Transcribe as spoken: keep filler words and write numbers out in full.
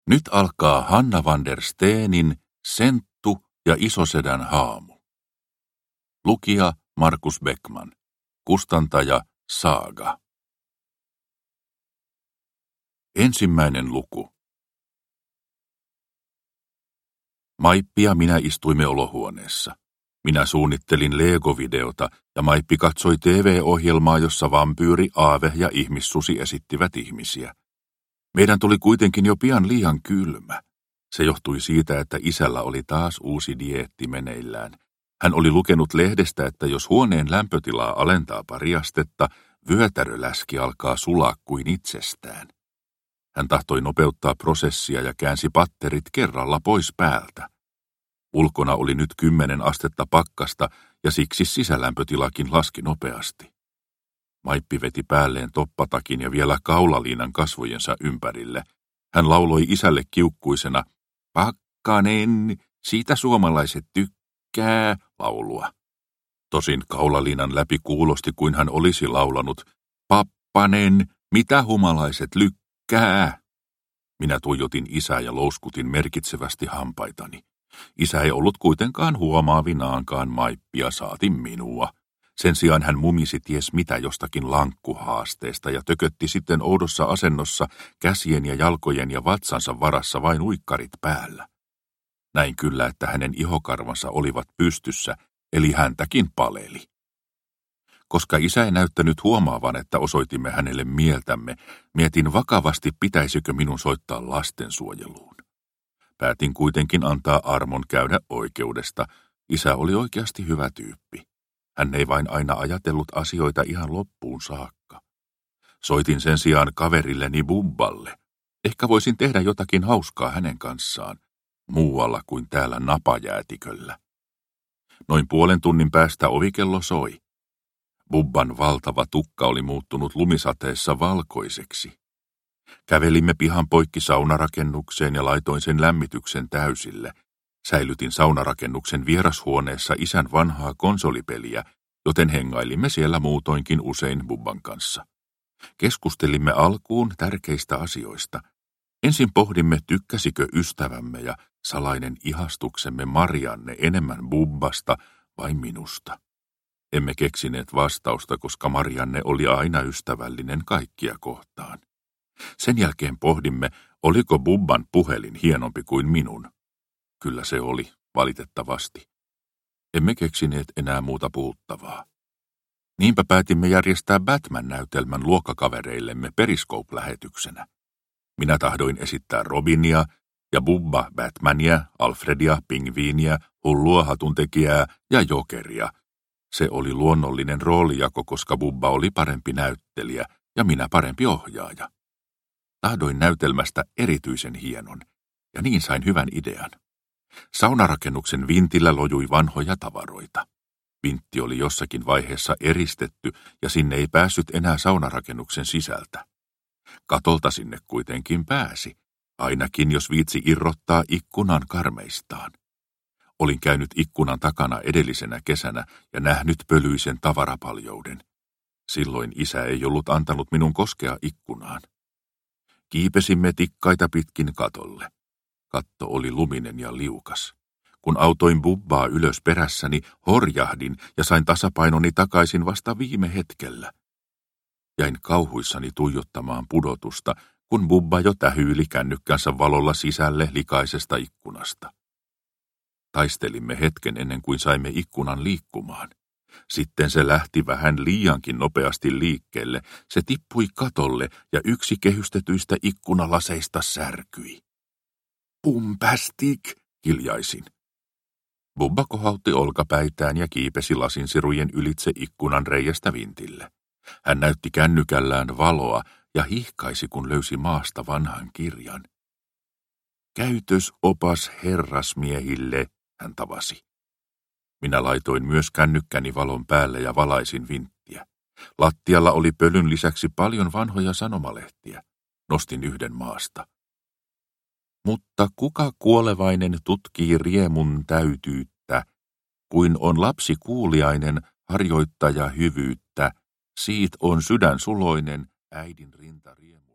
Nyt alkaa Hanna van der Steenin Senttu ja Isosedän haamu. Lukija Markus Beckman. Kustantaja Saaga. Ensimmäinen luku. Maippi ja minä istuimme olohuoneessa. Minä suunnittelin Lego-videota ja Maippi katsoi T V-ohjelmaa, jossa vampyyri, aave ja ihmissusi esittivät ihmisiä. Meidän tuli kuitenkin jo pian liian kylmä. Se johtui siitä, että isällä oli taas uusi dieetti meneillään. Hän oli lukenut lehdestä, että jos huoneen lämpötilaa alentaa pari astetta, vyötäröläski alkaa sulaa kuin itsestään. Hän tahtoi nopeuttaa prosessia ja käänsi patterit kerralla pois päältä. Ulkona oli nyt kymmenen astetta pakkasta ja siksi sisälämpötilakin laski nopeasti. Maippi veti päälleen toppatakin ja vielä kaulaliinan kasvojensa ympärille. Hän lauloi isälle kiukkuisena, pakkanen, siitä suomalaiset tykkää, laulua. Tosin kaulaliinan läpi kuulosti, kuin hän olisi laulanut, pappanen, mitä humalaiset lykkää. Minä tuijotin isää ja louskutin merkitsevästi hampaitani. Isä ei ollut kuitenkaan huomaavinaankaan Maippia, saati minua. Sen sijaan hän mumisi ties mitä jostakin lankkuhaasteesta ja tökötti sitten oudossa asennossa käsien ja jalkojen ja vatsansa varassa vain uikkarit päällä. Näin kyllä, että hänen ihokarvansa olivat pystyssä, eli häntäkin paleli. Koska isä ei näyttänyt huomaavan, että osoitimme hänelle mieltämme, mietin vakavasti, pitäisikö minun soittaa lastensuojeluun. Päätin kuitenkin antaa armon käydä oikeudesta. Isä oli oikeasti hyvä tyyppi. Hän ei vain aina ajatellut asioita ihan loppuun saakka. Soitin sen sijaan kaverilleni Bubballe. Ehkä voisin tehdä jotakin hauskaa hänen kanssaan, muualla kuin täällä napajäätiköllä. Noin puolen tunnin päästä ovikello soi. Bubban valtava tukka oli muuttunut lumisateessa valkoiseksi. Kävelimme pihan poikki saunarakennukseen ja laitoin sen lämmityksen täysille. Säilytin saunarakennuksen vierashuoneessa isän vanhaa konsolipeliä, joten hengailimme siellä muutoinkin usein Bubban kanssa. Keskustelimme alkuun tärkeistä asioista. Ensin pohdimme, tykkäsikö ystävämme ja salainen ihastuksemme Marianne enemmän Bubbasta vai minusta. Emme keksineet vastausta, koska Marianne oli aina ystävällinen kaikkia kohtaan. Sen jälkeen pohdimme, oliko Bubban puhelin hienompi kuin minun. Kyllä se oli, valitettavasti. Emme keksineet enää muuta puhuttavaa. Niinpä päätimme järjestää Batman-näytelmän luokkakavereillemme Periscope-lähetyksenä. Minä tahdoin esittää Robinia ja Bubba Batmania, Alfredia, Pingviiniä, hullua hatuntekijää ja Jokeria. Se oli luonnollinen roolijako, koska Bubba oli parempi näyttelijä ja minä parempi ohjaaja. Tahdoin näytelmästä erityisen hienon, ja niin sain hyvän idean. Saunarakennuksen vintillä lojui vanhoja tavaroita. Vintti oli jossakin vaiheessa eristetty, ja sinne ei päässyt enää saunarakennuksen sisältä. Katolta sinne kuitenkin pääsi, ainakin jos viitsi irrottaa ikkunan karmeistaan. Olin käynyt ikkunan takana edellisenä kesänä ja nähnyt pölyisen tavarapaljouden. Silloin isä ei ollut antanut minun koskea ikkunaan. Kiipesimme tikkaita pitkin katolle. Katto oli luminen ja liukas. Kun autoin Bubbaa ylös perässäni, horjahdin ja sain tasapainoni takaisin vasta viime hetkellä. Jäin kauhuissani tuijottamaan pudotusta, kun Bubba jo tähyyli kännykkänsä valolla sisälle likaisesta ikkunasta. Taistelimme hetken ennen kuin saimme ikkunan liikkumaan. Sitten se lähti vähän liiankin nopeasti liikkeelle, se tippui katolle ja yksi kehystetyistä ikkunalaseista särkyi. Pumpastik, hiljaisin. Bubba kohautti olkapäitään ja kiipesi lasinsirujen ylitse ikkunan reiästä vintille. Hän näytti kännykällään valoa ja hihkaisi, kun löysi maasta vanhan kirjan. Käytösopas herrasmiehille, hän tavasi. Minä laitoin myös kännykkäni valon päälle ja valaisin vinttiä. Lattialla oli pölyn lisäksi paljon vanhoja sanomalehtiä. Nostin yhden maasta. Mutta kuka kuolevainen tutkii riemun täytyyttä, kuin on lapsi kuuliainen harjoittaja hyvyyttä, siit on sydän suloinen, äidin rinta riemu.